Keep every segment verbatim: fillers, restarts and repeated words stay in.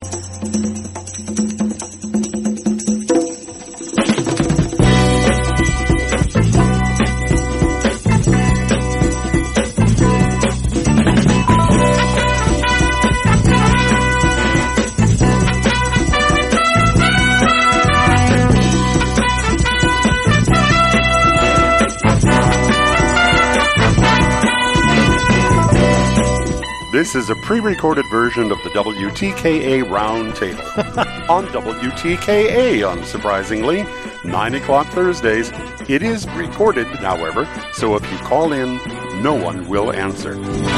This is a pre-recorded version of the W T K A Roundtable on W T K A, unsurprisingly, nine o'clock Thursdays. It is recorded, however, so if you call in, no one will answer.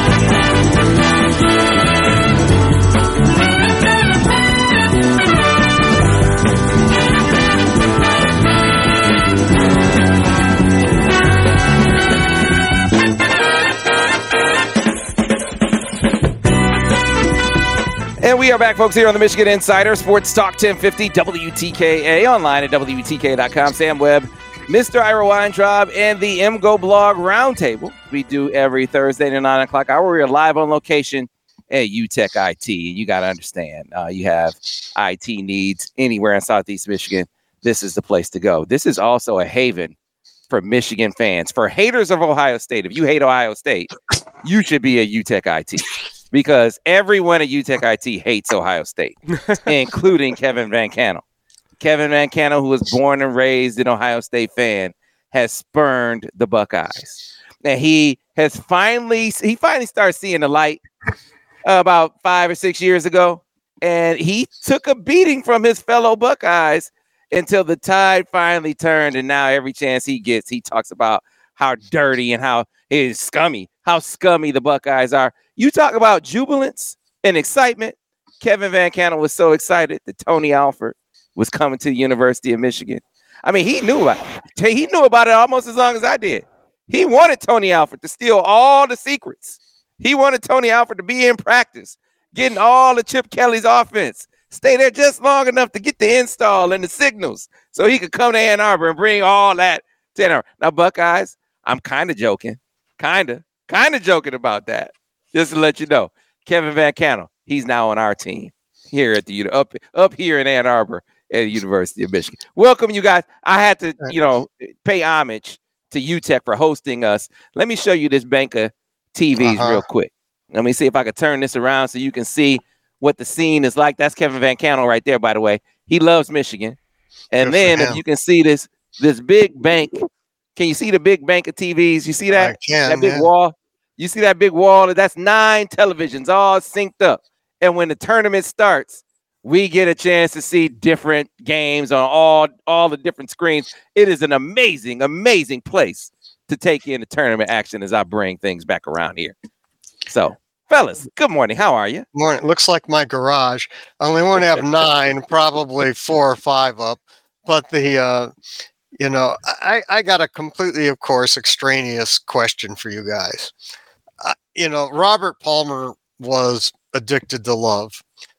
And we are back, folks, here on the Michigan Insider Sports Talk ten fifty W T K A, online at W T K A dot com. Sam Webb, Mister Ira Weintraub, and the M Go Blog Roundtable. We do every Thursday at nine o'clock hour. We are live on location at U T E C I T. You got to understand, uh, you have I T needs anywhere in Southeast Michigan. This is the place to go. This is also a haven for Michigan fans. For haters of Ohio State, if you hate Ohio State, you should be at U T E C I T. Because everyone at U T E C I T hates Ohio State, including Kevin Van Cannell. Kevin Van Cannell, who was born and raised an Ohio State fan, has spurned the Buckeyes. And he has finally, he finally started seeing the light uh, about five or six years ago. And he took a beating from his fellow Buckeyes until the tide finally turned. And now every chance he gets, he talks about how dirty and how it is scummy, how scummy the Buckeyes are. You talk about jubilance and excitement. Kevin Van Cannell was so excited that Tony Alford was coming to the University of Michigan. I mean, he knew about it. He knew about it almost as long as I did. He wanted Tony Alford to steal all the secrets. He wanted Tony Alford to be in practice, getting all the Chip Kelly's offense, stay there just long enough to get the install and the signals so he could come to Ann Arbor and bring all that to Ann Arbor. Now, Buckeyes, I'm kind of joking, kind of, kind of joking about that. Just to let you know, Kevin Van Cannell, he's now on our team here at the up up here in Ann Arbor at the University of Michigan. Welcome, you guys. I had to, you know, pay homage to U T E C for hosting us. Let me show you this bank of T Vs uh-huh. real quick. Let me see if I can turn this around so you can see what the scene is like. That's Kevin Van Cannell right there, by the way. He loves Michigan. And Good then if you can see this this big bank, can you see the big bank of T Vs? You see that? I can, that big yeah. wall? You see that big wall? That's nine televisions all synced up. And when the tournament starts, we get a chance to see different games on all, all the different screens. It is an amazing, amazing place to take in the tournament action as I bring things back around here. So, fellas, good morning. How are you? Morning. It looks like my garage. I only want to have nine, probably four or five up. But the, uh, you know, I, I got a completely, of course, extraneous question for you guys. Uh, you know, Robert Palmer was addicted to love.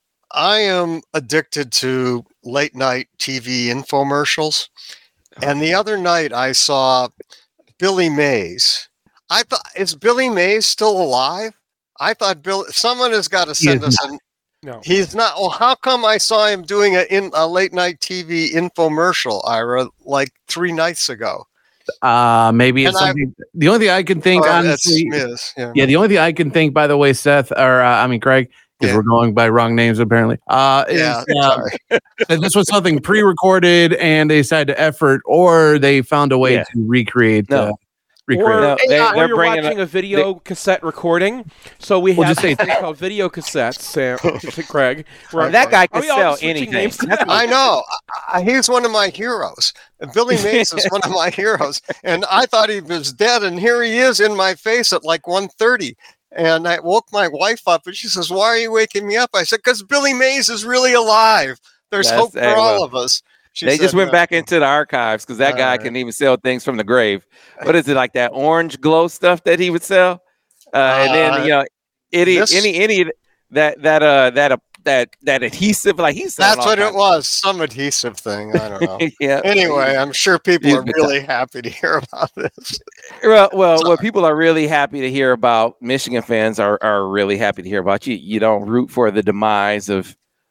I am addicted to late night T V infomercials. And the other night I saw Billy Mays. I thought, is Billy Mays still alive? I thought Bill, someone has got to send us not. an. No. He's not. Well, how come I saw him doing a, in, a late night T V infomercial, Ira, like three nights ago? Uh, maybe it's And something. The only thing I can think, Or honestly, that's Smith, yeah. yeah, the only thing I can think, by the way, Seth, or uh, I mean Craig, because Yeah. we're going by wrong names apparently. Uh, Yeah, is, uh, sorry. that this was something pre-recorded and they decided to effort, or they found a way Yeah. to recreate. No. Uh, recreate. Or, No, they- or they're you're bringing watching a- a video cassette recording. So we We'll have just say- something called video cassettes, Sam, to Craig. Where- That guy Are can we all sell just switching anything. names to That's that? what- I know. I, he's one of my heroes. Billy Mays is one of my heroes. And I thought he was dead. And here he is in my face at like one thirty. And I woke my wife up and she says, "Why are you waking me up?" I said, "Because Billy Mays is really alive. There's That's- hope for hey, all well, of us." She They just said, went "No." back into the archives because that All guy right. can even sell things from the grave. What is it, like that orange glow stuff that he would sell? Uh, and Uh, then you know, any this- any any that that uh that uh, that that adhesive, like he's selling That's all what it kinds of- was. Some adhesive thing. I don't know. yeah. Anyway, I'm sure people He's are good really happy to hear about this. Well, well, Sorry. what people are really happy to hear about, Michigan fans are are really happy to hear about. You you don't root for the demise of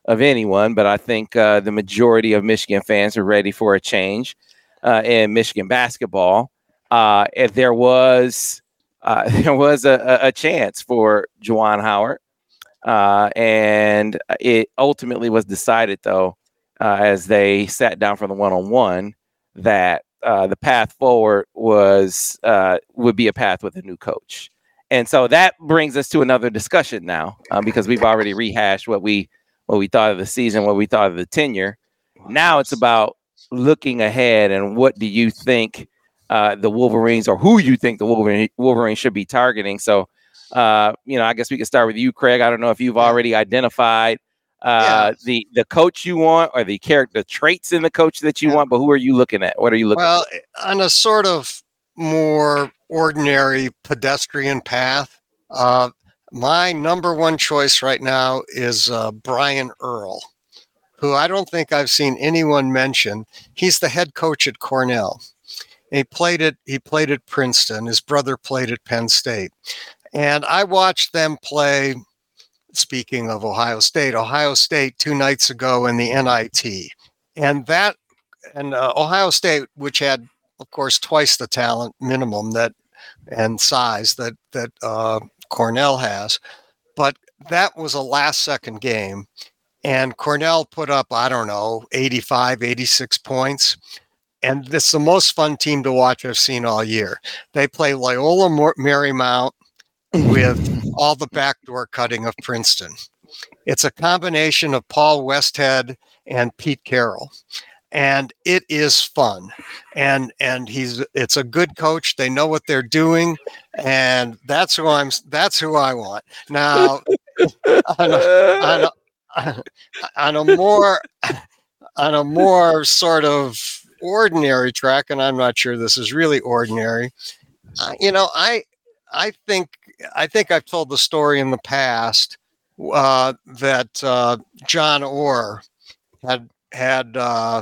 of anyone, but I think uh, the majority of Michigan fans are ready for a change uh, in Michigan basketball. Uh, if there was uh, there was a, a chance for Juwan Howard, uh, and it ultimately was decided, though, uh, as they sat down for the one-on-one, that uh, the path forward was uh, would be a path with a new coach. And so that brings us to another discussion now, um, because we've already rehashed what we what we thought of the season, what we thought of the tenure. Now it's about looking ahead and what do you think uh, the Wolverines, or who you think the Wolverine, Wolverines should be targeting. So, uh, you know, I guess we could start with you, Craig. I don't know if you've already identified uh, Yeah. the the coach you want or the character traits in the coach that you Yeah. want, but who are you looking at? What are you looking Well, for? on a sort of more ordinary pedestrian path, uh, my number one choice right now is uh, Brian Earl, who I don't think I've seen anyone mention. He's the head coach at Cornell. He played at he played at Princeton. His brother played at Penn State, and I watched them play. Speaking of Ohio State, Ohio State two nights ago in the N I T, and that and uh, Ohio State, which had, of course, twice the talent minimum that and size that that uh, Cornell has, but that was a last second game, and Cornell put up, I don't know, eighty-five, eighty-six points. And it's the most fun team to watch I've seen all year. They play Loyola Marymount with all the backdoor cutting of Princeton. It's a combination of Paul Westhead and Pete Carroll, and it is fun. And and he's it's a good coach. They know what they're doing, and that's who I'm. That's who I want. Now, on a, on a, on a more on a more sort of ordinary track, and I'm not sure this is really ordinary. Uh, you know, I I think I think I've told the story in the past uh, that uh, John Orr had had uh,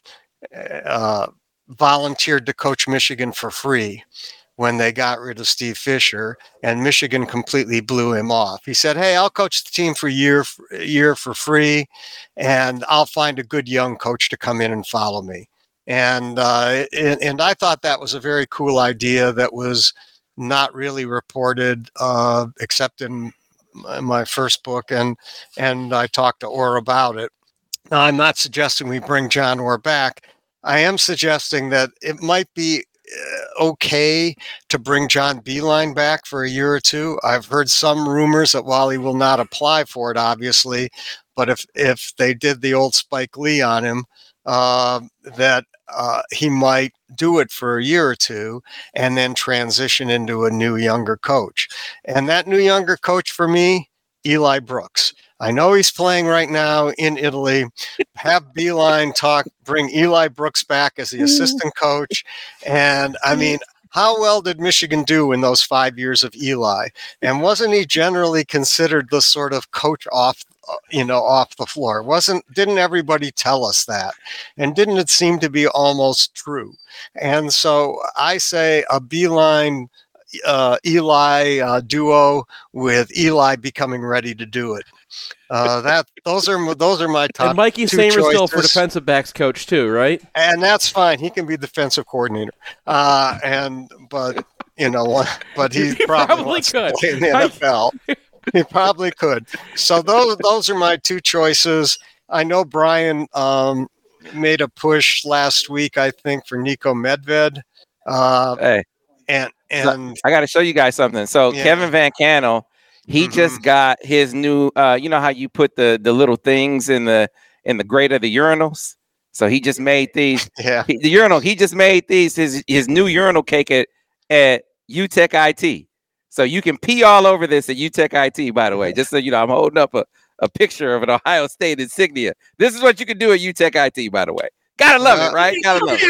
uh, volunteered to coach Michigan for free when they got rid of Steve Fisher, and Michigan completely blew him off. He said, "Hey, I'll coach the team for a year, a year for free, and I'll find a good young coach to come in and follow me." And, uh, and and I thought that was a very cool idea that was not really reported uh, except in my first book, and and I talked to Orr about it. Now, I'm not suggesting we bring John Orr back. I am suggesting that it might be uh, okay to bring John Beilein back for a year or two. I've heard some rumors that while he will not apply for it, obviously, but if if they did the old Spike Lee on him, uh, that uh, he might do it for a year or two and then transition into a new younger coach. And that new younger coach for me, Eli Brooks. I know he's playing right now in Italy. Have Beilein talk, bring Eli Brooks back as the assistant coach. And I mean, how well did Michigan do in those five years of Eli? And wasn't he generally considered the sort of coach off, you know, off the floor? Wasn't, didn't everybody tell us that? And didn't it seem to be almost true? And so I say a Beilein uh, Eli uh, duo with Eli becoming ready to do it. Uh, that those are those are my top. And Mikey two Samersville for choices. defensive backs coach too, right? And that's fine. He can be defensive coordinator. Uh, and but you know, but he, He probably, probably wants to could. play in the N F L. He probably could. So those those are my two choices. I know Brian um, made a push last week, I think, for Nico Medved. Uh, Hey, and and I got to show you guys something. So Yeah. Kevin Van Cannell, he Mhm. just got his new. Uh, you know how you put the the little things in the in the grate of the urinals. So he just made these. yeah. He, the urinal. He just made these his his new urinal cake at at U T E C I T. So you can pee all over this at U T E C I T. By the way, just so you know, I'm holding up a, a picture of an Ohio State insignia. This is what you can do at U T E C I T. By the way, gotta love Uh, it, right? Gotta love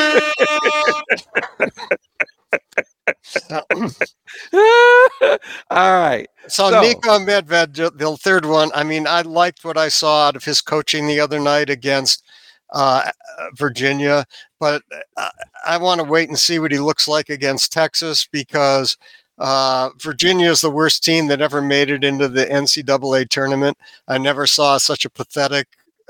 it. All right. So, So- Nico Medved, the third one. I mean, I liked what I saw out of his coaching the other night against uh, Virginia, but uh, I want to wait and see what he looks like against Texas, because Uh, Virginia is the worst team that ever made it into the N C double A tournament. I never saw such a pathetic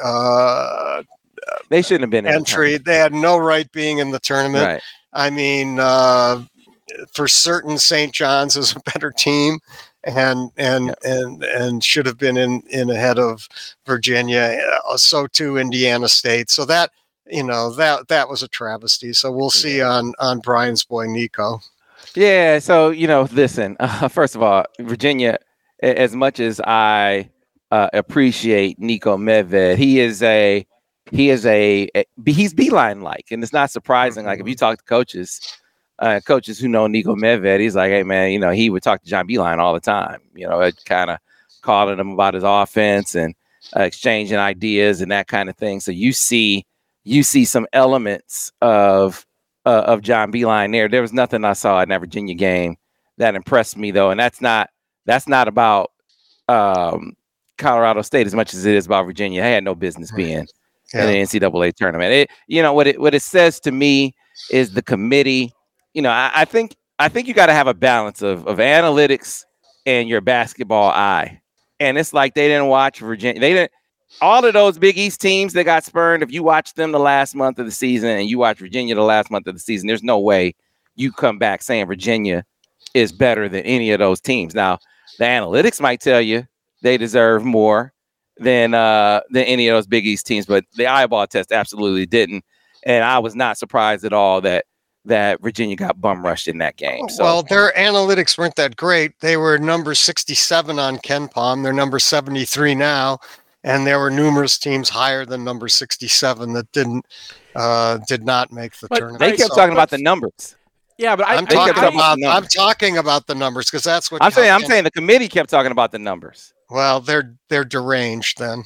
uh, They shouldn't have been in the entry. They had no right being in the tournament. Right. I mean, uh, for certain, Saint John's is a better team, and and Yeah. and and should have been in in ahead of Virginia. Uh, So too Indiana State. So that you know that that was a travesty. So we'll see on on Brian's boy Nico. Yeah, so you know, listen. Uh, first of all, Virginia, a- as much as I uh, appreciate Nico Medved, he is a he is a, a he's Beeline like, and it's not surprising. Like if you talk to coaches, uh, coaches who know Nico Medved, he's like, hey man, you know, he would talk to John Beeline all the time. You know, kind of calling him about his offense and uh, exchanging ideas and that kind of thing. So you see, you see some elements of. Uh, of John Beeline there. There was nothing I saw in that Virginia game that impressed me though, and that's not that's not about um, Colorado State as much as it is about Virginia. They had no business being Yeah. in the N C double A tournament. It, you know what it what it says to me is the committee. You know, I, I think I think you got to have a balance of of analytics and your basketball eye. And it's like they didn't watch Virginia. They didn't. All of those Big East teams that got spurned, if you watch them the last month of the season and you watch Virginia the last month of the season, there's no way you come back saying Virginia is better than any of those teams. Now, the analytics might tell you they deserve more than uh, than any of those Big East teams, but the eyeball test absolutely didn't. And I was not surprised at all that that Virginia got bum rushed in that game. So, Well, their analytics weren't that great. They were number sixty-seven on KenPom. They're number seventy-three now. And there were numerous teams higher than number sixty-seven that didn't uh, did not make the But tournament. they kept So talking about the numbers. Yeah, but I, I'm I- talking I- about the I'm numbers. talking about the numbers because that's what I'm saying I'm Ken- saying the committee kept talking about the numbers. Well, they're they're deranged then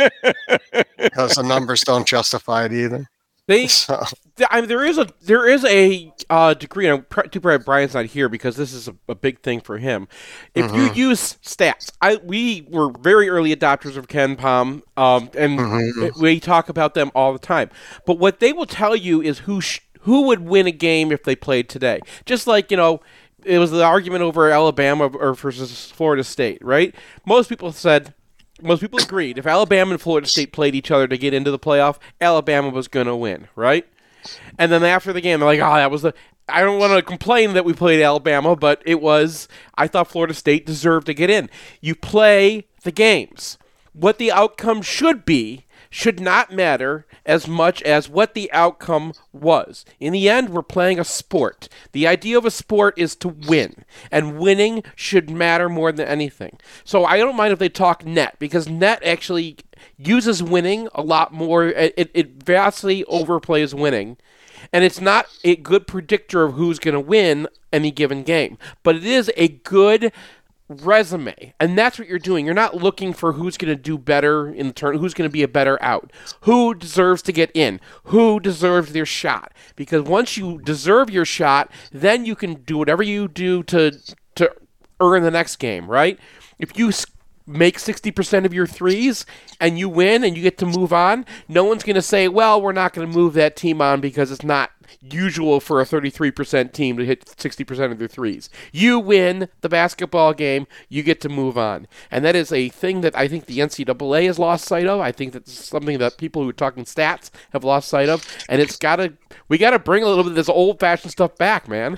because the numbers don't justify it either. they So Th- I mean, there is a there is a uh, degree. I'm pr- too bad Brian's not here because this is a, a big thing for him. If Mhm. you use stats, I we were very early adopters of KenPom, um, and Mhm. it- we talk about them all the time. But what they will tell you is who sh- who would win a game if they played today. Just like you know, it was the argument over Alabama or versus Florida State, right? Most people said. Most people agreed if Alabama and Florida State played each other to get into the playoff, Alabama was going to win, right? And then after the game, they're like, oh, that was the... I don't want to complain that we played Alabama, but it was... I thought Florida State deserved to get in. You play the games. What the outcome should be should not matter as much as what the outcome was. In the end, we're playing a sport. The idea of a sport is to win, and winning should matter more than anything. So I don't mind if they talk net, because net actually uses winning a lot more. It, it vastly overplays winning, and it's not a good predictor of who's going to win any given game, but it is a good resume, and that's what you're doing. You're not looking for who's going to do better in the turn, who's going to be a better out, who deserves to get in, who deserves their shot. Because once you deserve your shot, then you can do whatever you do to to earn the next game, right? If you s- make sixty percent of your threes and you win and you get to move on, no one's going to say, well, we're not going to move that team on because it's not usual for a thirty-three percent team to hit sixty percent of their threes. You win the basketball game, you get to move on. And that is a thing that I think the N C double A has lost sight of. I think that's something that people who are talking stats have lost sight of. And it's got to, we got to bring a little bit of this old-fashioned stuff back, man.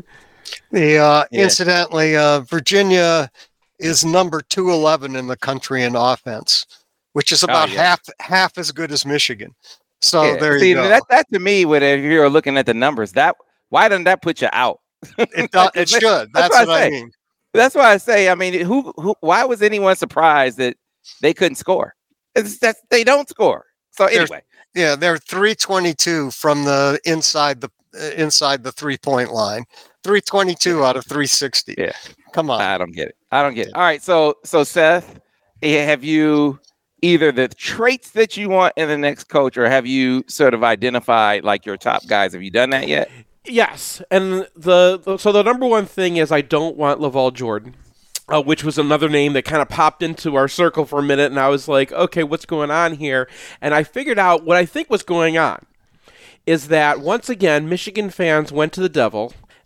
the uh, Yeah. incidentally, uh, Virginia is number two eleven in the country in offense, which is about yeah. half half as good as Michigan. So Yeah. there See, you go. that that to me, when if you're looking at the numbers, that why doesn't that put you out? it, do, it should. That's That's what what I I say. mean. That's why I say, I mean, who, who, why was anyone surprised that they couldn't score? It's that they don't score. So There's- anyway, Yeah, they're three twenty-two from the inside the uh, inside the three point line. three twenty-two out of three sixty. Yeah. Come on. I don't get it. I don't get it. All right, so so Seth, eh, have you either the traits that you want in the next coach, or have you sort of identified like your top guys? Have you done that yet? Yes, and the, the so the number one thing is I don't want Laval Jordan, uh, which was another name that kind of popped into our circle for a minute, and I was like, okay, what's going on here? And I figured out what I think was going on is that once again Michigan fans went to the devil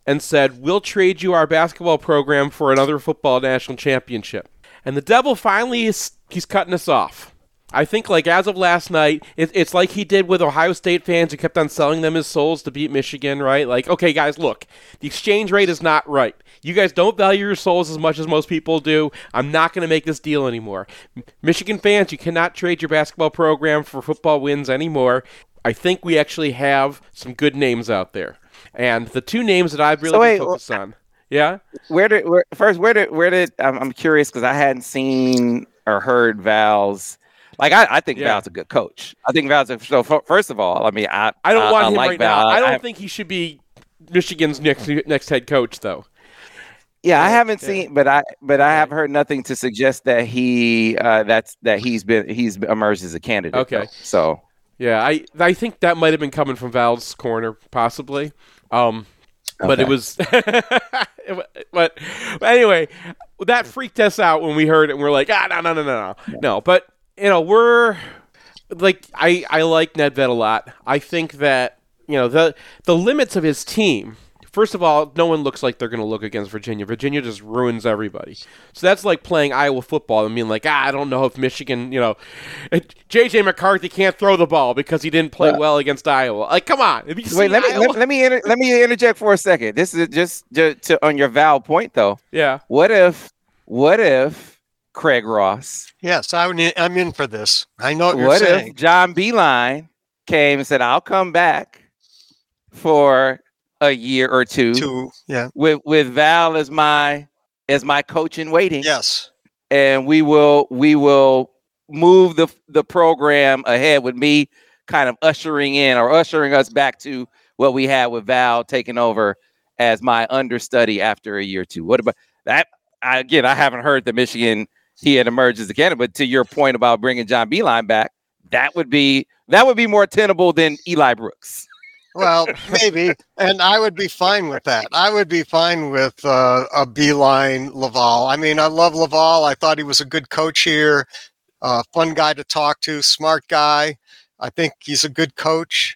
and said, we'll trade you our basketball program for another football national championship. And the devil finally is he's cutting us off. I think, like, as of last night, it, it's like he did with Ohio State fans who kept on selling them his souls to beat Michigan, right? Like, okay, guys, look, the exchange rate is not right. You guys don't value your souls as much as most people do. I'm not going to make this deal anymore. Michigan fans, you cannot trade your basketball program for football wins anymore. I think we actually have some good names out there. And the two names that I've really So wait, been focused on. Yeah? Where did where, first? Where did where did I'm, I'm curious because I hadn't seen or heard Val's. Like I, I think Yeah. Val's a good coach. I think Val's a, so. f- First of all, I mean, I I don't I, want I him like right Val. now. I don't I- think he should be Michigan's next next head coach, though. Yeah, I haven't Yeah. seen, but I but I have heard nothing to suggest that he uh, that's that he's been he's emerged as a candidate. Okay. though. So Yeah, I I think that might have been coming from Val's corner, possibly. Um, but it Okay. was, but, but anyway, that freaked us out when we heard it. And we're like, ah, no, no, no, no, no, no. But you know, we're like, I I like Nedved a lot. I think that you know the the limits of his team. First of all, no one looks like they're going to look against Virginia. Virginia just ruins everybody. So that's like playing Iowa football and being like, ah, I don't know if Michigan, you know, J J McCarthy can't throw the ball because he didn't play Well- well against Iowa. Like, come on. Have you wait, seen let me Iowa? let, let me inter- let me interject for a second. This is just, just to on your Val point though. Yeah. What if what if Craig Ross? Yes, I would, I'm in for this. I know what you're What saying. if John Beeline came and said, "I'll come back for a year or two Two, yeah, with with Val as my as my coach in waiting, yes. and we will we will move the the program ahead with me kind of ushering in or ushering us back to what we had with Val taking over as my understudy after a year or two." What about that? I, again, I haven't heard that Michigan he had emerged as a candidate, but to your point about bringing John Beeline back, that would be that would be more tenable than Eli Brooks. Well, maybe, and I would be fine with that. I would be fine with uh, a Beeline Laval. I mean, I love Laval. I thought he was a good coach here, uh, fun guy to talk to, smart guy. I think he's a good coach.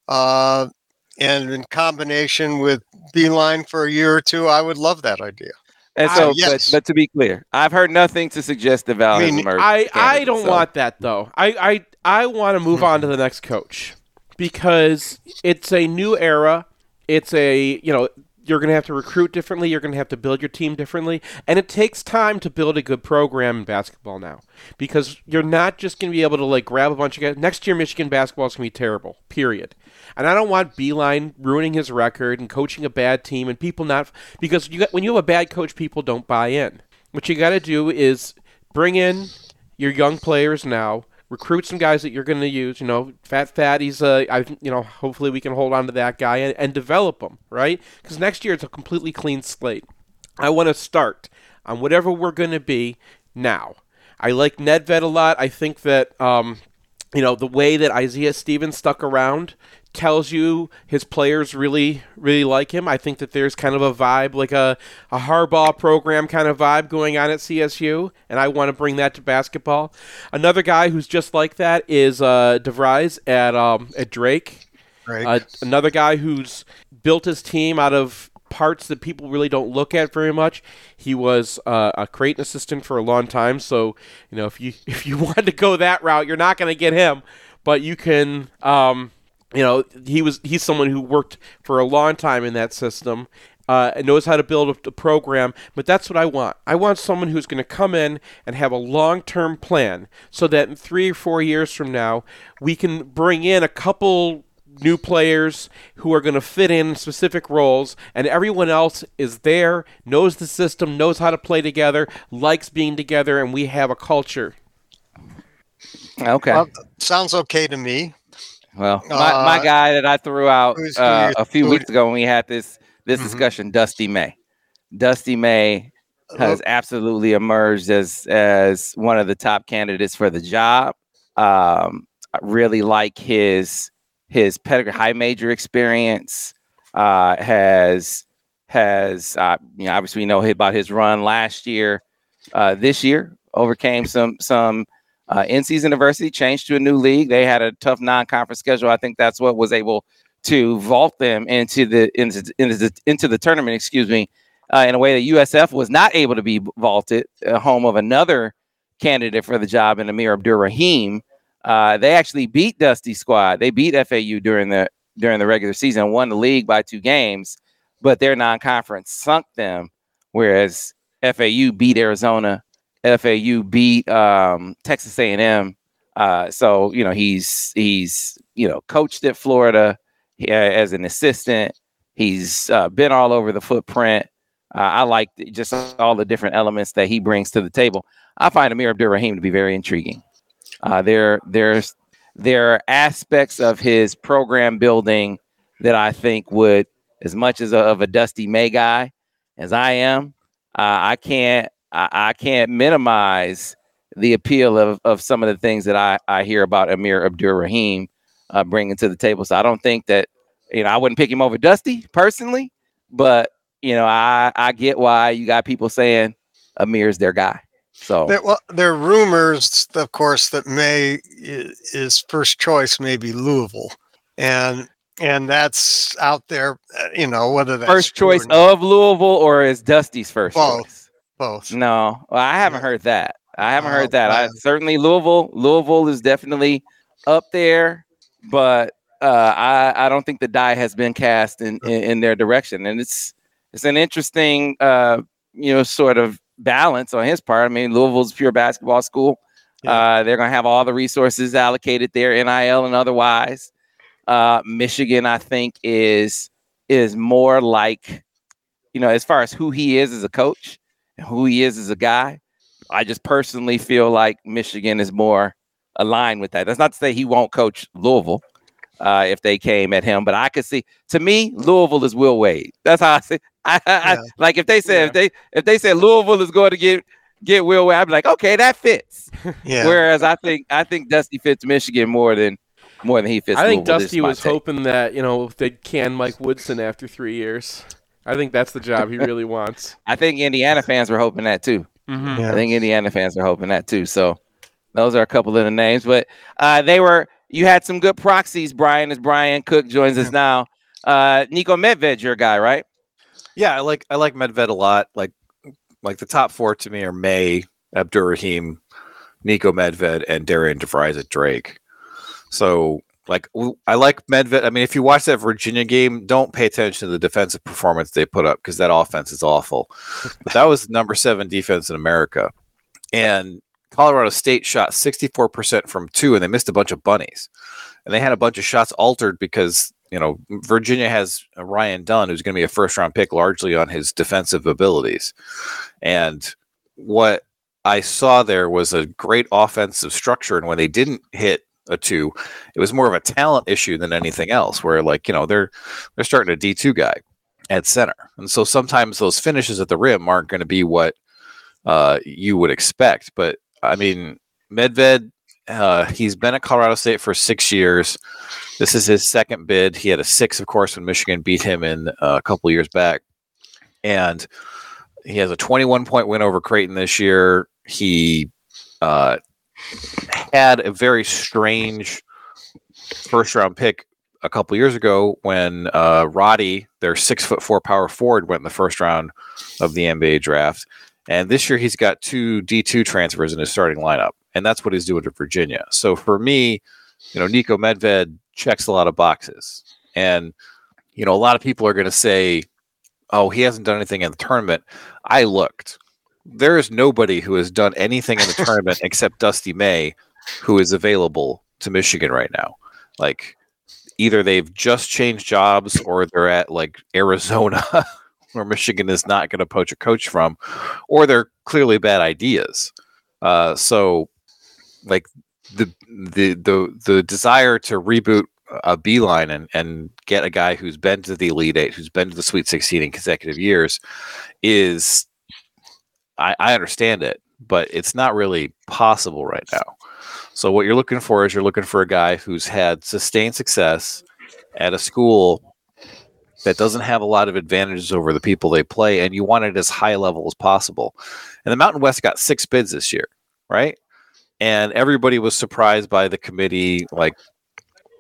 Uh, and in combination with Beeline for a year or two, I would love that idea. And I- so, yes. but, but to be clear, I've heard nothing to suggest that Val I has mean, emerged. I, as a I candidate, don't so- want that, though. I, I, I want to move on to the next coach because it's a new era. It's a, you know, you're going to have to recruit differently. You're going to have to build your team differently. And it takes time to build a good program in basketball now because you're not just going to be able to, like, grab a bunch of guys. Next year, Michigan basketball is going to be terrible, period. And I don't want Beeline ruining his record and coaching a bad team and people not – because you got, when you have a bad coach, people don't buy in. What you got to do is bring in your young players now, recruit some guys that you're going to use. You know, Fat Fatty's, uh, I, you know, hopefully we can hold on to that guy and, and develop them, right? Because next year it's a completely clean slate. I want to start on whatever we're going to be now. I like Nedved a lot. I think that, um, you know, the way that Isaiah Stevens stuck around tells you his players really, really like him. I think that there's kind of a vibe, like a, a Harbaugh program kind of vibe going on at C S U, and I want to bring that to basketball. Another guy who's just like that is uh, DeVries at um, at Drake. Right. Uh, another guy who's built his team out of parts that people really don't look at very much. He was uh, a Creighton assistant for a long time, so you know if you if you want to go that route, you're not going to get him, but you can. Um, You know, he was he's someone who worked for a long time in that system, uh, and knows how to build a, a program. But that's what I want. I want someone who's going to come in and have a long-term plan, so that in three or four years from now, we can bring in a couple new players who are going to fit in specific roles, and everyone else is there, knows the system, knows how to play together, likes being together, and we have a culture. Okay. Well, sounds okay to me. Well, my, Uh, my guy that I threw out who's- who uh, you- a few who- weeks ago when we had this this Mhm. discussion, Dusty May. Dusty May has absolutely emerged as as one of the top candidates for the job. Um, I really like his his pedigree, high major experience. Uh, has has uh, you know obviously we know about his run last year. Uh, this year overcame some some. Uh, N C's University changed to a new league. They had a tough non-conference schedule. I think that's what was able to vault them into the into, into the into the tournament, excuse me, uh, in a way that U S F was not able to be vaulted, uh, home of another candidate for the job in Amir Abdur-Rahim. Uh, they actually beat Dusty's squad. They beat F A U during the during the regular season, won the league by two games, but their non-conference sunk them, whereas F A U beat Arizona, F A U beat um, Texas A and M. Uh, so, you know, he's he's, you know, coached at Florida uh, as an assistant. He's uh, been all over the footprint. Uh, I like just all the different elements that he brings to the table. I find Amir Abdur-Rahim to be very intriguing. Uh, there, there's there are aspects of his program building that I think would, as much as a, of a Dusty May guy as I am, uh, I can't I, I can't minimize the appeal of, of some of the things that I, I hear about Amir Abdur-Rahim uh, bringing to the table. So I don't think that, you know, I wouldn't pick him over Dusty personally, but, you know, I, I get why you got people saying Amir's their guy. So There, well, there are rumors, of course, that May is first choice may be Louisville, and and that's out there. uh, You know whether that's first true or choice not. of Louisville or is Dusty's first Both. choice? Both. No, well, I haven't Yeah. heard that. I haven't Oh, heard that. I man. certainly Louisville. Louisville is definitely up there, but uh, I I don't think the die has been cast in, in in their direction, and it's it's an interesting uh, you know sort of balance on his part. I mean, Louisville's a pure basketball school. Yeah. Uh, they're going to have all the resources allocated there, N I L and otherwise. Uh, Michigan, I think, is is more like, you know, as far as who he is as a coach and who he is as a guy. I just personally feel like Michigan is more aligned with that. That's not to say he won't coach Louisville uh, if they came at him, but I could see. To me, Louisville is Will Wade. That's how I see. I, I, Yeah. I like if they said Yeah. if they if they said Louisville is going to get get Will Wade, I'd be like, okay, that fits. Yeah. Whereas I think I think Dusty fits Michigan more than more than he fits. I think Louisville. This Dusty is my was take. hoping that, you know, they'd can Mike Woodson after three years. I think that's the job he really wants. I think Indiana fans were hoping that too. Mm-hmm. Yeah. I think Indiana fans are hoping that too. So those are a couple of the names, but uh, they were. You had some good proxies, Brian. As Brian Cook joins us now, uh, Nico Medved, your guy, right? Yeah, I like I like Medved a lot. Like like the top four to me are May, Abdur-Rahim, Nico Medved, and Darian DeVries at Drake. So like w- I like Medved. I mean, if you watch that Virginia game, don't pay attention to the defensive performance they put up because that offense is awful. But that was number seven defense in America, and Colorado State shot sixty-four percent from two, and they missed a bunch of bunnies, and they had a bunch of shots altered because, you know, Virginia has Ryan Dunn, who's going to be a first round pick largely on his defensive abilities. And what I saw there was a great offensive structure. And when they didn't hit a two, it was more of a talent issue than anything else, where, like, you know, they're, they're starting a D two guy at center. And so sometimes those finishes at the rim aren't going to be what uh, you would expect. But I mean, Medved, uh, he's been at Colorado State for six years. This is his second bid. He had a six, of course, when Michigan beat him in uh, a couple of years back. And he has a twenty-one point win over Creighton this year. He uh, had a very strange first round pick a couple of years ago when uh, Roddy, their six foot four power forward, went in the first round of the N B A draft. And this year he's got two D two transfers in his starting lineup. And that's what he's doing to Virginia. So for me, you know, Nico Medved checks a lot of boxes. And, you know, a lot of people are going to say, oh, he hasn't done anything in the tournament. I looked. There is nobody who has done anything in the tournament except Dusty May, who is available to Michigan right now. Like, either they've just changed jobs or they're at, like, Arizona, where Michigan is not going to poach a coach from, or they're clearly bad ideas. Uh, so, like, the the the the desire to reboot a Beeline and and get a guy who's been to the Elite Eight, who's been to the Sweet sixteen in consecutive years, is I, I understand it, but it's not really possible right now. So what you're looking for is you're looking for a guy who's had sustained success at a school that doesn't have a lot of advantages over the people they play, and you want it as high level as possible. And the Mountain West got six bids this year, right? And everybody was surprised by the committee, like,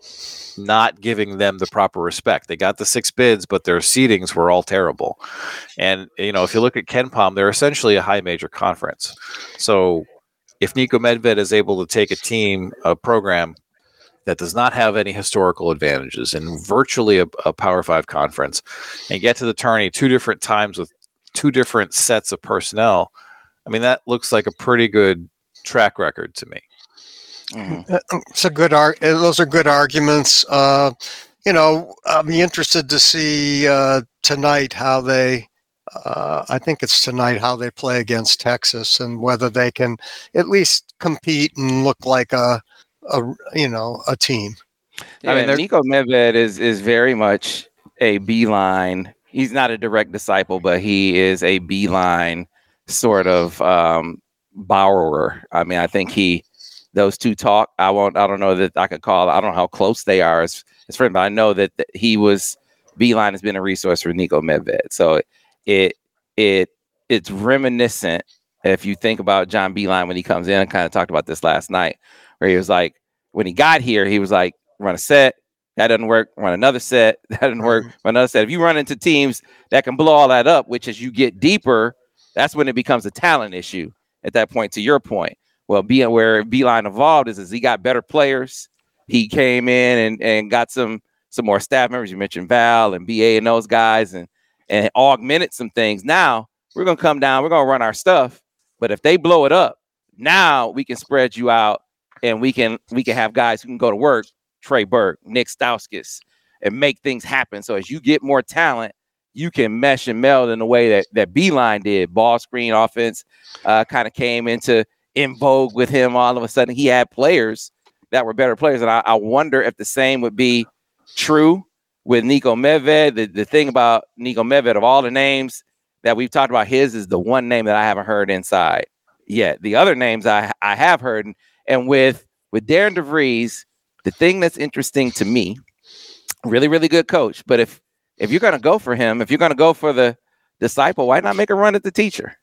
not giving them the proper respect. They got the six bids, but their seedings were all terrible. And, you know, if you look at KenPom, they're essentially a high major conference. So if Niko Medved is able to take a team, a program that does not have any historical advantages in virtually a, a Power Five conference and get to the tourney two different times with two different sets of personnel, I mean, that looks like a pretty good track record to me. Mm-hmm. It's a good ar- Those are good arguments. Uh, you know, I'll be interested to see uh, tonight how they. Uh, I think it's tonight how they play against Texas and whether they can at least compete and look like a, a you know, a team. Yeah, I mean, Niko Medved is is very much a Beeline. He's not a direct disciple, but he is a Beeline sort of um, borrower. I mean, I think he. Those two talk. I won't. I don't know that I could call. I don't know how close they are as as friends, but I know that, that he was Beeline has been a resource for Niko Medved. So it it it's reminiscent. If you think about John Beeline when he comes in, I kind of talked about this last night, where he was like, when he got here, he was like, run a set. That doesn't work. Run another set. That doesn't work. Run another set. If you run into teams that can blow all that up, which as you get deeper, that's when it becomes a talent issue. At that point, to your point. Well, being where Beeline evolved is, is he got better players. He came in and, and got some some more staff members. You mentioned Val and B A and those guys and, and augmented some things. Now we're going to come down. We're going to run our stuff. But if they blow it up, now we can spread you out and we can we can have guys who can go to work, Trey Burke, Nick Stauskas, and make things happen. So as you get more talent, you can mesh and meld in the way that, that Beeline did. Ball screen offense uh, kind of came into in vogue with him. All of a sudden, he had players that were better players. And I, I wonder if the same would be true with Niko Medved. The, the thing about Niko Medved, of all the names that we've talked about, his is the one name that I haven't heard inside yet. The other names I, I have heard. And, and with, with Darren DeVries, the thing that's interesting to me, really, really good coach. But if, if you're going to go for him, if you're going to go for the disciple, why not make a run at the teacher?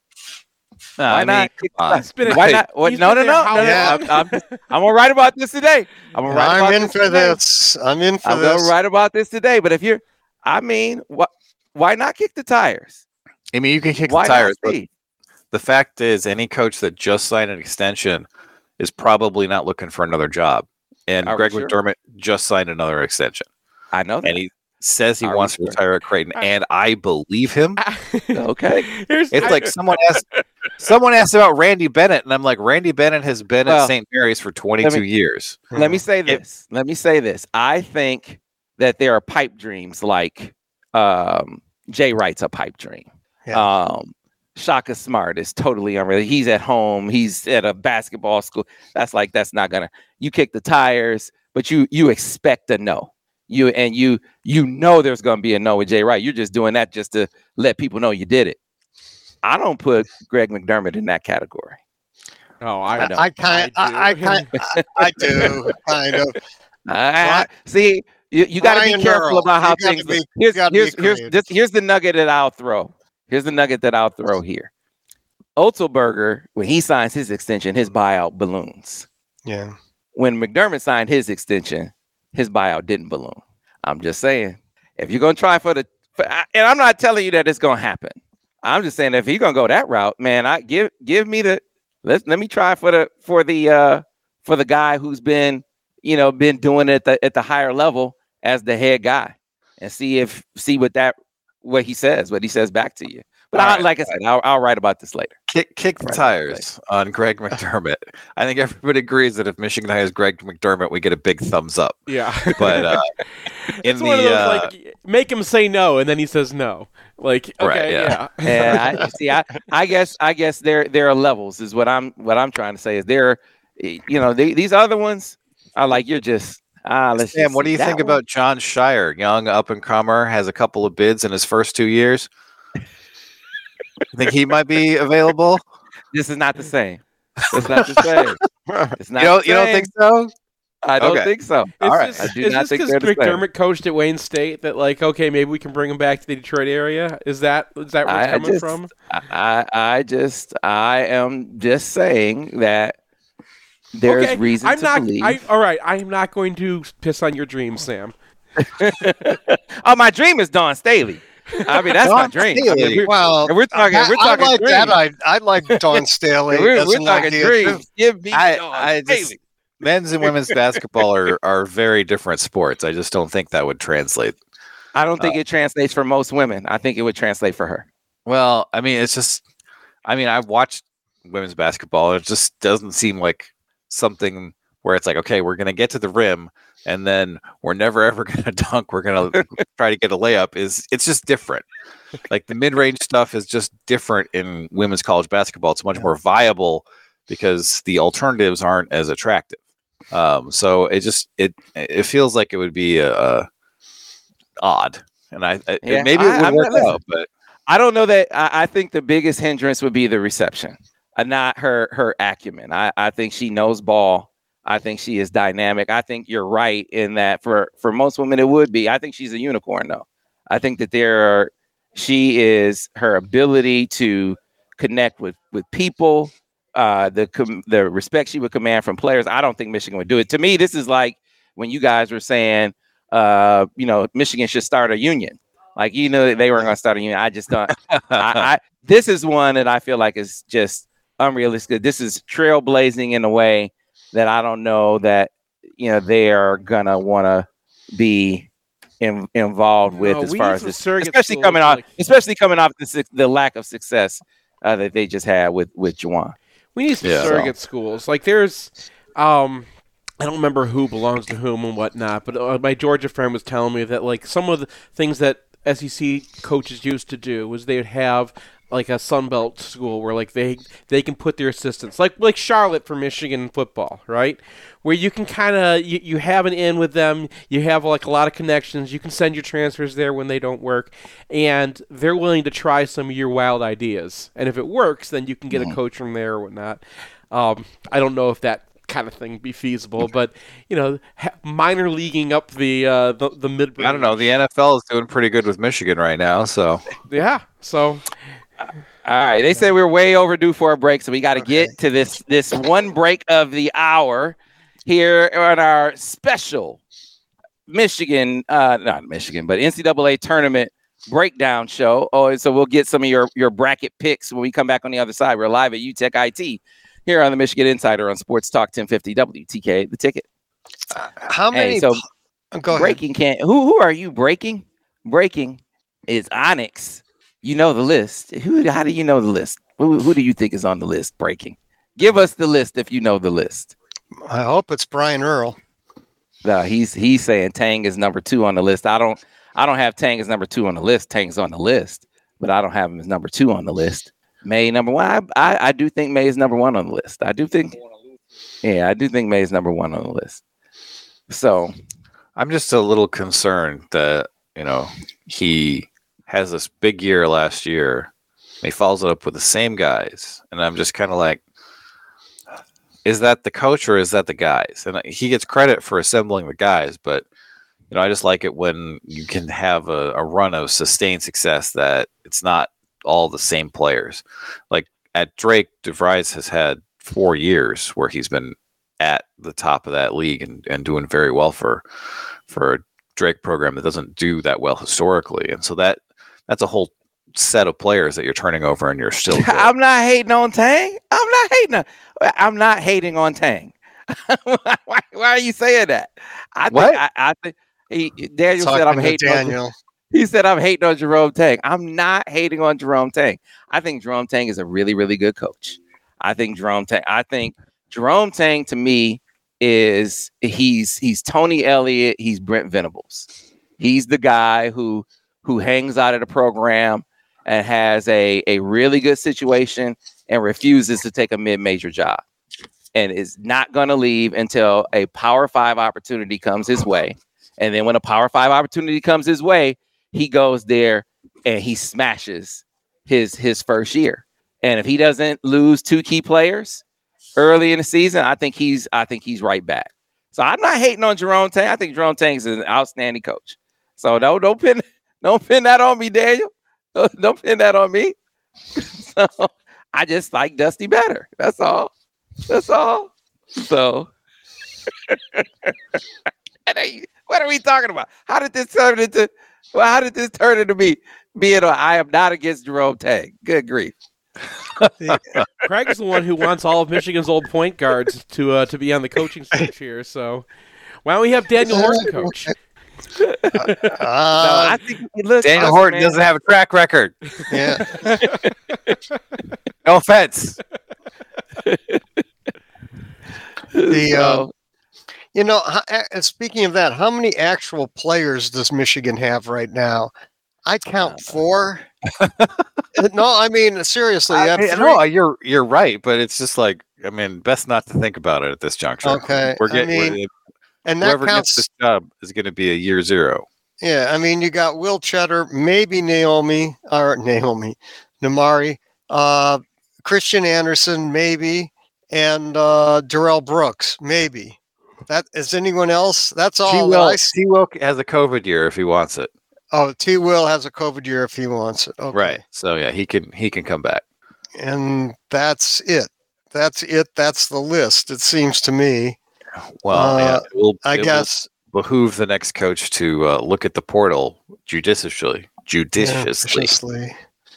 No, Why I not? mean, Why not? What, no, no, no, no, no. Yeah. I'm, I'm, I'm gonna write about this today. I'm gonna write I'm about in this for today. this. I'm in for I'm this. gonna write about this today. But if you're, I mean, what? Why not kick the tires? I mean, you can kick Why the tires, not but see? the fact is, any coach that just signed an extension is probably not looking for another job. And Are we Greg sure? McDermott just signed another extension, I know that. and he says he Are we wants to sure? retire at Creighton, I- and I believe him. Okay. Here's, It's I- like someone asked, someone asked about Randy Bennett, and I'm like, Randy Bennett has been Well, at Saint Mary's for twenty-two years. Let me say this. Let me say this. I think that there are pipe dreams like um, Jay Wright's a pipe dream. Yeah. Um, Shaka Smart is totally unreal. He's at home. He's at a basketball school. That's like that's not gonna. You kick the tires, but you you expect a no. You and you you know there's gonna be a no with Jay Wright. You're just doing that just to let people know you did it. I don't put Greg McDermott in that category. Oh, I, know. I kind, I, I kind, I, I do kind of. I, I- see, you, you got to be Brian careful Earl, about how you gotta things. be- here's you gotta be here's here's creative. this, here's the nugget that I'll throw. Here's the nugget that I'll throw here. Otzelberger, when he signs his extension, his buyout balloons. Yeah. When McDermott signed his extension, his buyout didn't balloon. I'm just saying, if you're gonna try for the, for, and I'm not telling you that it's gonna happen. I'm just saying if you're gonna go that route, man, I give give me the let let me try for the for the uh for the guy who's been you know been doing it at the at the higher level as the head guy, and see if see what that what he says, what he says back to you. But All I, right. like I said, I'll, I'll write about this later. Kick, kick the Right. tires on Greg McDermott. I think everybody agrees that if Michigan hires Greg McDermott, we get a big thumbs up. yeah. But uh, in it's one of the those uh, like make him say no, and then he says no. Like okay, Right, yeah. yeah. And I see. I, I guess. I guess there there are levels. Is what I'm what I'm trying to say. Is there, you know, the, these other ones are like you're just ah. Let's Sam, just what do see you that think one. about John Shire, young up and comer, has a couple of bids in his first two years? Think he might be available? This is not the same. It's not the same. It's not. You don't, the you don't same. think so? I don't Okay. think so. Is All right. this, I do is not this think because they're the same. McDermott coached at Wayne State that like okay maybe we can bring him back to the Detroit area? Is that is that where I, it's I coming just, from? I, I just, I am just saying that there's okay. reason I'm to not, believe. I, all right, I am not going to piss on your dreams, Sam. Oh, my dream is Dawn Staley. I mean, that's my dream. I mean, we're, Well, we're talking. that- We're talking I like dreams. that. I I like Dawn Staley. we're as we're an talking idea, dreams. too. Give me I, Dawn I Staley. just, men's and women's basketball are, are very different sports. I just don't think that would translate. I don't think Uh, it translates for most women. I think it would translate for her. Well, I mean, it's just, I mean, I've watched women's basketball. It just doesn't seem like something where it's like, okay, we're going to get to the rim and then we're never ever going to dunk. We're going to try to get a layup. Is It's just different. Like the mid-range stuff is just different in women's college basketball. It's much more viable because the alternatives aren't as attractive. Um, so it just, it it feels like it would be a, a odd. And I, I Yeah, maybe I- it would I'm work not- out, but I don't know that. I, I think the biggest hindrance would be the reception, uh, not her her acumen. I, I think she knows ball. I think she is dynamic. I think you're right in that for for most women it would be. I think she's a unicorn though. I think that there are. She is her ability to connect with with people, uh, the com- the respect she would command from players. I don't think Michigan would do it. To me, this is like when you guys were saying, uh, you know, Michigan should start a union. Like, you know, they weren't going to start a union. I just don't. I, I this is one that I feel like is just unrealistic. This is trailblazing in a way that I don't know that, you know, they are going to want to be in, involved with No, as we far need as some this, surrogate especially schools, coming off, like- especially coming off the, suc- the lack of success uh, that they just had with with Juwan. We need some Yeah. surrogate schools. Like there's, um, I don't remember who belongs to whom and whatnot, but uh, my Georgia friend was telling me that like some of the things that S E C coaches used to do was they would have like a Sunbelt school where like they they can put their assistants, like like Charlotte for Michigan football, right? Where you can kind of you, you have an in with them, you have like a lot of connections, you can send your transfers there when they don't work, and they're willing to try some of your wild ideas, and if it works, then you can get a coach from there or whatnot. Um, I don't know if that kind of thing be feasible, but you know, ha- minor leaguing up the uh, the the mid. I don't know. The N F L is doing pretty good with Michigan right now, so Yeah, so All right, they said we're way overdue for a break, so we got to Okay. get to this this one break of the hour here on our special Michigan, uh, not Michigan, but N C double A tournament breakdown show. Oh, and so we'll get some of your your bracket picks when we come back on the other side. We're live at U T E C I T here on the Michigan Insider on Sports Talk ten fifty W T K, the ticket. Uh, how many? Hey, so go ahead. breaking can't. Who who are you breaking? Breaking is Onyx. You know the list. Who? How do you know the list? Who, who do you think is on the list? Breaking. Give us the list if you know the list. I hope it's Brian Earl. No, he's he's saying Tang is number two on the list. I don't I don't have Tang as number two on the list. Tang's on the list, but I don't have him as number two on the list. May number one. I, I I do think May is number one on the list. I do think. Yeah, I do think May is number one on the list. So I'm just a little concerned that, you know, he has this big year last year. And he follows it up with the same guys. And I'm just kind of like, is that the coach or is that the guys? And he gets credit for assembling the guys, but, you know, I just like it when you can have a, a run of sustained success that it's not all the same players. Like at Drake, DeVries has had four years where he's been at the top of that league and, and doing very well for for a Drake program that doesn't do that well historically. And so that that's a whole set of players that you're turning over and you're still good. I'm not hating on Tang. I'm not hating. On, I'm not hating on Tang. why, why are you saying that? I think What? I, I think he, Daniel Talking said I'm to hating on Daniel. He said I'm hating on Jerome Tang. I'm not hating on Jerome Tang. I think Jerome Tang is a really, really good coach. I think Jerome Tang. I think Jerome Tang to me is he's he's Tony Elliott. He's Brent Venables. He's the guy who who hangs out at a program and has a a really good situation and refuses to take a mid-major job and is not going to leave until a Power Five opportunity comes his way. And then when a Power Five opportunity comes his way, he goes there and he smashes his his first year. And if he doesn't lose two key players early in the season, I think he's I think he's right back. So I'm not hating on Jerome Tang. I think Jerome Tang is an outstanding coach. So don't don't pin don't pin that on me, Daniel. Don't, don't pin that on me. So I just like Dusty better. That's all. That's all. So, what are we talking about? How did this turn into? Well, how did this turn into me being a I am not against Jerome Tang? Good grief. Craig is the one who wants all of Michigan's old point guards to uh, to be on the coaching search here. So why don't we have Daniel Horton coach? Uh, No, I think listen, Daniel listen, Horton man. doesn't have a track record. yeah. No offense. The So, uh, you know, ho- a- and speaking of that, how many actual players does Michigan have right now? I count four. No, I mean seriously. you I have mean, three- no, you're you're right, but it's just like I mean, best not to think about it at this juncture. Okay, we're I getting mean, we're- and that whoever counts. gets this job is going to be a year zero. Yeah, I mean, you got Will Cheddar, maybe Naomi or Naomi, Namari, uh, Christian Anderson, maybe, and uh, Darrell Brooks, maybe. That is anyone else? That's T all. that Will I see. T Will has a COVID year if he wants it. Oh, T. Will has a COVID year if he wants it. Okay. Right. So yeah, he can he can come back. And that's it. That's it. That's the list. It seems to me. Well, Uh, yeah, it will, I it will guess. behoove the next coach to uh, look at the portal judiciously. Judiciously. Judiciously.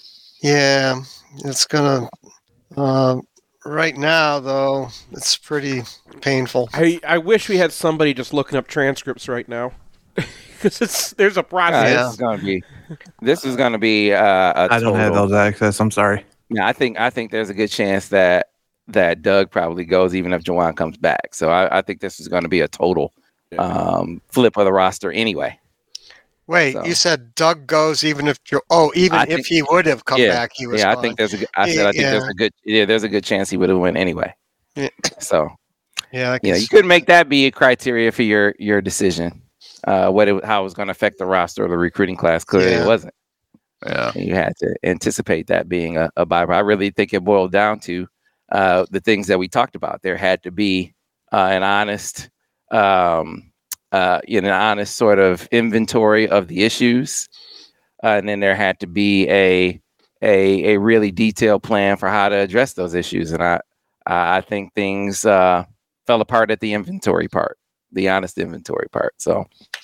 Yeah, it's gonna. Uh, right now, though, it's pretty painful. I, I wish we had somebody just looking up transcripts right now, because it's there's a uh, process. Yeah. this is gonna be. This is gonna be. Uh, a I don't have total- those access. I'm sorry. Yeah, I think I think there's a good chance that that Doug probably goes even if Juwan comes back. So I, I think this is going to be a total um, flip of the roster anyway. Wait, So- you said Doug goes even if Jo- oh even I if think- he would have come yeah, back, he was Yeah, I gone. think there's a. good- I said I think there's Yeah. a good. Yeah, there's a good chance he would have went anyway. Yeah. So yeah, I you know, guess. you couldn't make that be a criteria for your your decision. Uh, what it, how it was going to affect the roster or the recruiting class? Clearly, Yeah. it wasn't. Yeah. And you had to anticipate that being a, a byproduct. I really think it boiled down to uh, the things that we talked about. There had to be uh, an honest, um, uh, you know, an honest sort of inventory of the issues, uh, and then there had to be a a a really detailed plan for how to address those issues. And I I think things uh, fell apart at the inventory part, the honest inventory part. So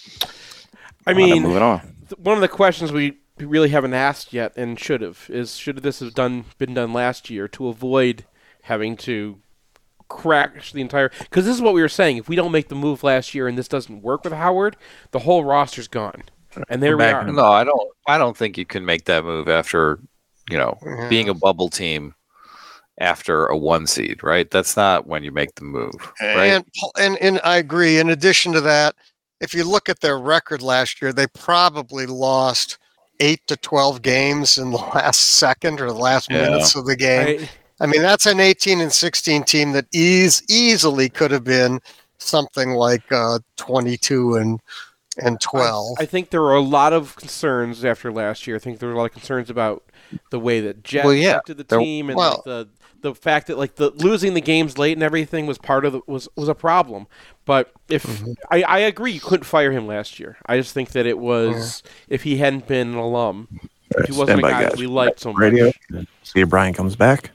I I'm mean, moving on. th- one of the questions we we really haven't asked yet and should have is should this have done been done last year to avoid having to crash the entire, because this is what we were saying, if we don't make the move last year and this doesn't work with Howard, the whole roster's gone, and there we back are. in No, I don't I don't think you can make that move after, you know, Yeah. being a bubble team after a one seed, right? That's not when you make the move, right? And, and and I agree. In addition to that, if you look at their record last year, they probably lost eight to twelve games in the last second or the last Yeah. minutes of the game. I- I mean, that's an eighteen and sixteen team that ease easily could have been something like uh, twenty-two and and twelve. I think there were a lot of concerns after last year. I think there were a lot of concerns about the way that Jet Well, yeah. affected the There- team, and well- like the the fact that like the losing the games late and everything was part of the was was a problem. But if Mm-hmm. I, I agree, you couldn't fire him last year. I just think that it was if he hadn't been an alum, if he wasn't Stand a by, guy that guys. we liked so much. Radio. See if Brian comes back.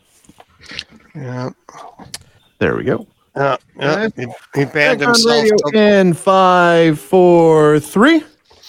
yeah, There we go. yeah, yeah. He, he banned Back on himself. radio to- in five, four, three.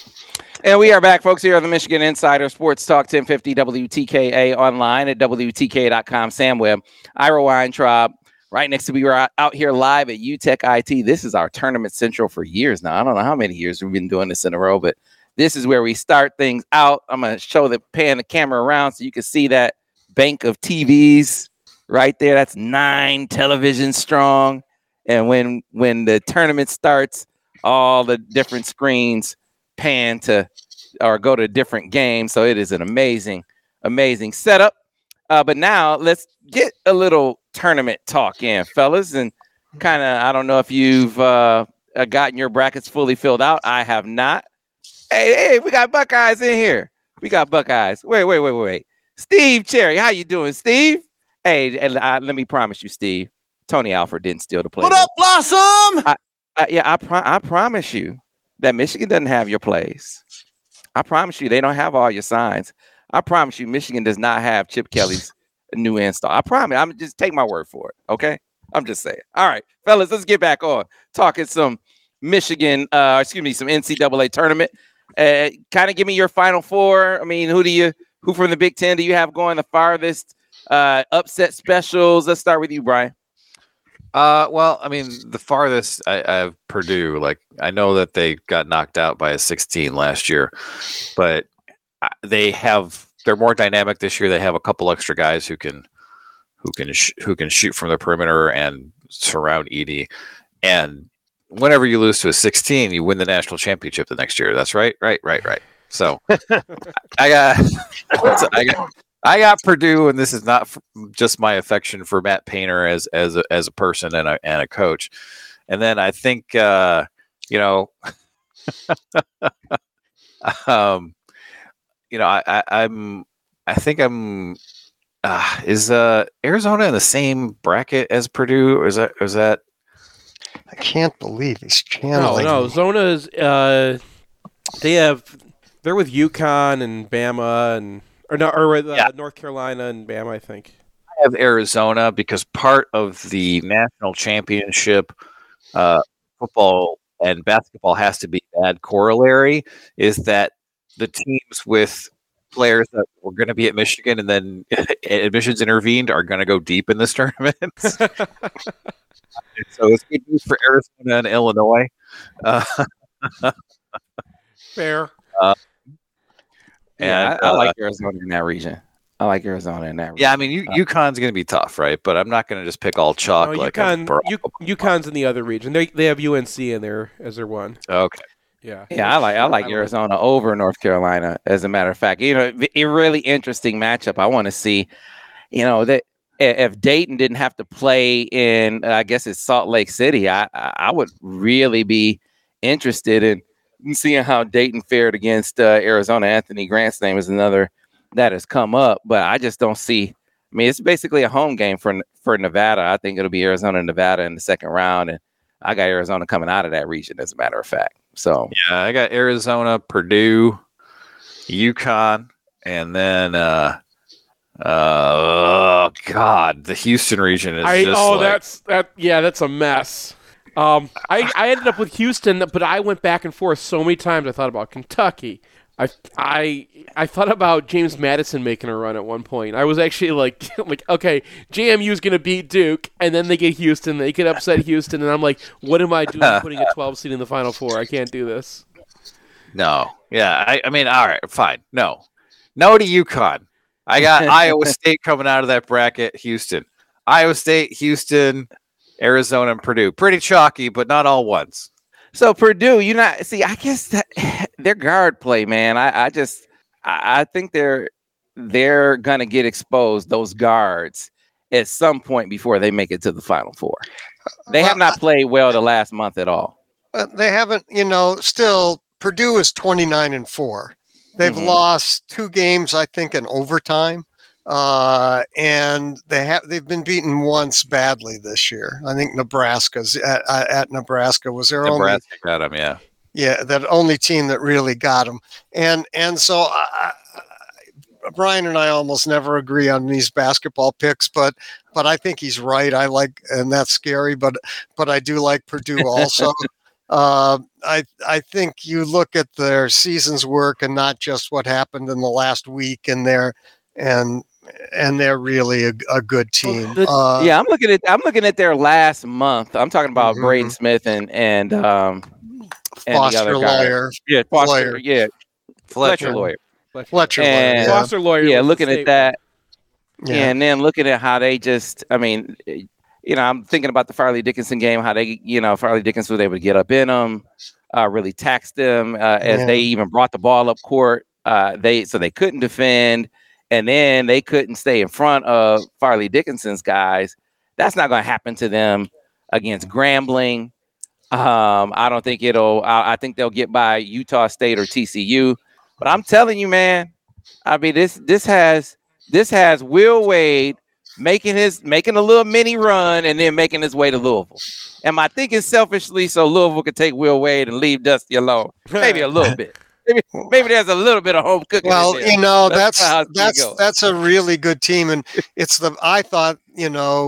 And we are back, folks, here on the Michigan Insider Sports Talk ten fifty W T K A online at W T K dot com. Sam Webb, Ira Weintraub, right next to me. We're out- out here live at U T E C I T. This is our Tournament Central for years now. I don't know how many years we've been doing this in a row, but this is where we start things out. I'm going to show the pan the camera around so you can see that bank of T Vs right there. That's nine televisions strong. And when when the tournament starts, all the different screens pan to or go to different games. So it is an amazing, amazing setup. Uh, but now let's get a little tournament talk in, fellas. And kind of, I don't know if you've uh, uh, gotten your brackets fully filled out. I have not. Hey, hey, we got Buckeyes in here. We got Buckeyes. Wait, wait, wait, wait. Steve Cherry, how you doing, Steve? Hey, and, uh, let me promise you, Steve, Tony Alford didn't steal the play. What up, Blossom? Uh, yeah, I pro- I promise you that Michigan doesn't have your plays. I promise you they don't have all your signs. I promise you Michigan does not have Chip Kelly's new install. I promise. I'm just take my word for it. Okay. I'm just saying. All right, fellas, let's get back on talking some Michigan. Uh, excuse me, some N C double A tournament. Uh, kind of give me your Final Four. I mean, who do you who from the Big Ten do you have going the farthest? Uh, upset specials. Let's start with you, Brian. Uh, well, I mean, the farthest I, I have Purdue. Like, I know that they got knocked out by a sixteen last year, but they have they're more dynamic this year. They have a couple extra guys who can who can sh- who can shoot from the perimeter and surround Edey. And whenever you lose to a sixteen, you win the national championship the next year. That's right, right, right, right. So I got I got. I got Purdue, and this is not f- just my affection for Matt Painter as as a, as a person and a and a coach. And then I think uh, you know, um, you know, I, I I'm I think I'm uh, is uh, Arizona in the same bracket as Purdue, or is that or is that? I can't believe he's No, channeling. no. me. Zona is. Uh, they have. They're with UConn and Bama and. Or no, or with uh, Yeah. North Carolina and Bama, I think. I have Arizona because part of the national championship uh, football and basketball has to be bad corollary is that the teams with players that were going to be at Michigan and then admissions intervened are going to go deep in this tournament. So it's good news for Arizona and Illinois. Uh, Fair. uh, Yeah, and I, I uh, like Arizona in that region. I like Arizona in that region. yeah, I mean, U- UConn's going to be tough, right? But I'm not going to just pick all chalk. No, like UConn, I'm Bur- U- UConn's in the other region. They they have U N C in there as their one. okay. Yeah. Yeah, I like I like Arizona over North Carolina. As a matter of fact, you know, a really interesting matchup. I want to see, you know, that if Dayton didn't have to play in, uh, I guess it's Salt Lake City, I I would really be interested in seeing how Dayton fared against uh, Arizona. Anthony Grant's name is another that has come up, but I just don't see. I mean, it's basically a home game for for Nevada. I think it'll be Arizona and Nevada in the second round, and I got Arizona coming out of that region, as a matter of fact. So Yeah, I got Arizona, Purdue, UConn, and then uh, uh, oh god, the Houston region is I just oh like, that's that yeah that's a mess. Um, I, I ended up with Houston, but I went back and forth so many times. I thought about Kentucky. I I I thought about James Madison making a run at one point. I was actually like like okay, J M U's gonna beat Duke, and then they get Houston. They could upset Houston, and I'm like, what am I doing putting a twelve seed in the Final Four? I can't do this. no, yeah. I, I mean, all right, fine. No, no to UConn. I got Iowa State coming out of that bracket. Houston, Iowa State, Houston, Arizona, and Purdue. Pretty chalky, but not all ones. So Purdue, you not see. I guess that their guard play, man. I, I just, I, I think they're they're gonna get exposed. Those guards at some point before they make it to the Final Four. They have not played well the last month at all. Uh, they haven't, you know, still Purdue is twenty-nine and four. They've Mhm. lost two games, I think, in overtime. Uh, and they have they've been beaten once badly this year. I think Nebraska's at, at Nebraska was their only Nebraska got them, yeah. yeah that only team that really got them. And and so I, I, Brian and I almost never agree on these basketball picks, but but I think he's right. I like, and that's scary, but but I do like Purdue also. Uh, I I think you look at their season's work and not just what happened in the last week, and they're and and they're really a, a good team. the- Uh, Yeah, I'm looking at I'm looking at their last month. I'm talking about Mhm. Braden Smith and and um and the Foster other guy. Lawyer, yeah, Foster, Lawyer. yeah, Fletcher Lawyer. Fletcher And- Lawyer. Foster Lawyer. Yeah, was the looking state at that. Yeah. And then looking at how they just, I mean, you know, I'm thinking about the Farley Dickinson game, how they, you know, Farley Dickinson was able to get up in them, uh, really taxed them uh, as Yeah. they even brought the ball up court. Uh, they so they couldn't defend, and then they couldn't stay in front of Farley Dickinson's guys. That's not going to happen to them against Grambling. Um, I don't think it'll. I, I think they'll get by Utah State or T C U. But I'm telling you, man, I mean this this has this has Will Wade making his making a little mini run and then making his way to Louisville. Am I thinking selfishly so Louisville could take Will Wade and leave Dusty alone? Maybe a little bit. Maybe, maybe there's a little bit of home cooking. Well, in there. you know, That's that's how it's gonna that's go. that's a really good team, and it's the I thought, you know,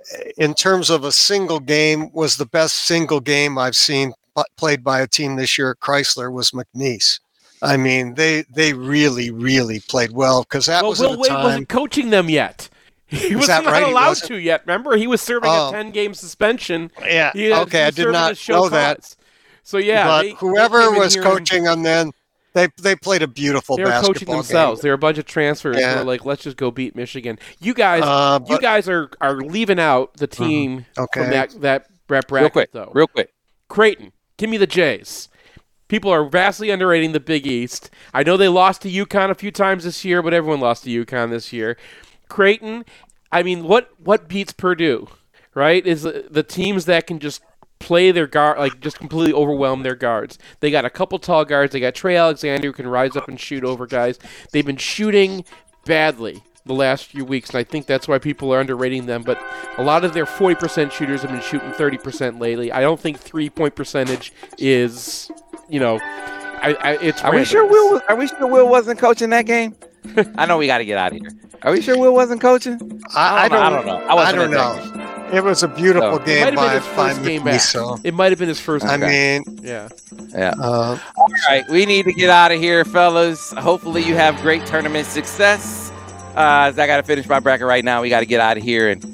in terms of a single game, was the best single game I've seen p- played by a team this year at Chrysler was McNeese. I mean, they they really, really played well because that well, was Will at a Wade time. wasn't coaching them yet. He was that not right? He allowed wasn't? to yet. Remember, he was serving Oh. a ten-game suspension. Yeah. He had- okay, he I was did serving not a show know that. cause. So yeah, but they- they whoever came in was here and- coaching them then, they they played a beautiful They were basketball coaching themselves. game. They were a bunch of transfers. Yeah. They were like, let's just go beat Michigan. You guys, Uh, you but- guys are are leaving out the team Okay. from that that rep bracket Real quick, though. real quick. Creighton, give me the Jays. People are vastly underrating the Big East. I know they lost to UConn a few times this year, but everyone lost to UConn this year. Creighton, I mean, what what beats Purdue, right? Is the, the teams that can just play their guard, like just completely overwhelm their guards. They got a couple tall guards. They got Trey Alexander who can rise up and shoot over guys. They've been shooting badly the last few weeks, and I think that's why people are underrating them. But a lot of their forty percent shooters have been shooting thirty percent lately. I don't think three-point percentage is, you know, I, I it's. Are we random. sure Will? Are we sure Will wasn't coaching that game? I know we got to get out of here. Are we sure Will wasn't coaching? I, I don't, I don't know. I I, wasn't don't at that know. It was a beautiful So, it It game might have by, been his by first game McNeese. back. So It might have been his first. I game mean, yeah. Yeah. uh, All right, we need to get out of here, fellas. Hopefully, you have great tournament success. Uh, as I got to finish my bracket right now, we got to get out of here and